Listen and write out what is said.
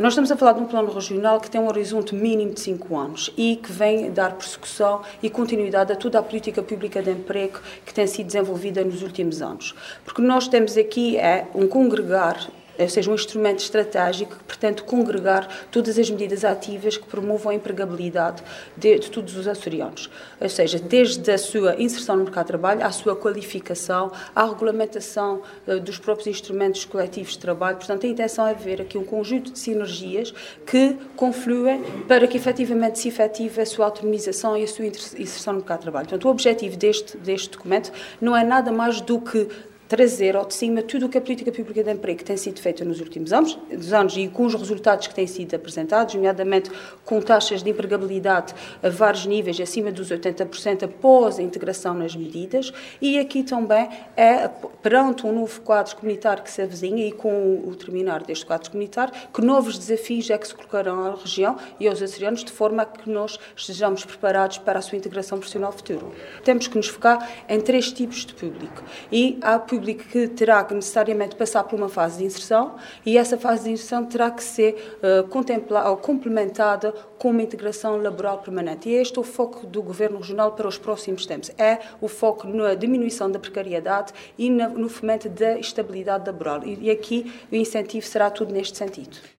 Nós estamos a falar de um plano regional que tem um horizonte mínimo de 5 anos e que vem dar persecução e continuidade a toda a política pública de emprego que tem sido desenvolvida nos últimos anos. Porque nós temos aqui um congregar, ou seja, um instrumento estratégico que pretende congregar todas as medidas ativas que promovam a empregabilidade de todos os açorianos. Ou seja, desde a sua inserção no mercado de trabalho, à sua qualificação, à regulamentação dos próprios instrumentos coletivos de trabalho. Portanto, a intenção é ver aqui um conjunto de sinergias que confluem para que efetivamente se efetive a sua autonomização e a sua inserção no mercado de trabalho. Portanto, o objetivo deste documento não é nada mais do que trazer ao de cima tudo o que a política pública de emprego tem sido feita nos últimos anos e com os resultados que têm sido apresentados, nomeadamente com taxas de empregabilidade a vários níveis, acima dos 80% após a integração nas medidas, e aqui também perante um novo quadro comunitário que se avizinha e com o terminar deste quadro comunitário, que novos desafios é que se colocarão à região e aos açorianos, de forma a que nós estejamos preparados para a sua integração profissional futura. Temos que nos focar em 3 tipos de público, e há público que terá que necessariamente passar por uma fase de inserção, e essa fase de inserção terá que ser contemplada ou complementada com uma integração laboral permanente. E este é o foco do Governo Regional para os próximos tempos. É o foco na diminuição da precariedade e no fomento da estabilidade laboral. E aqui o incentivo será tudo neste sentido.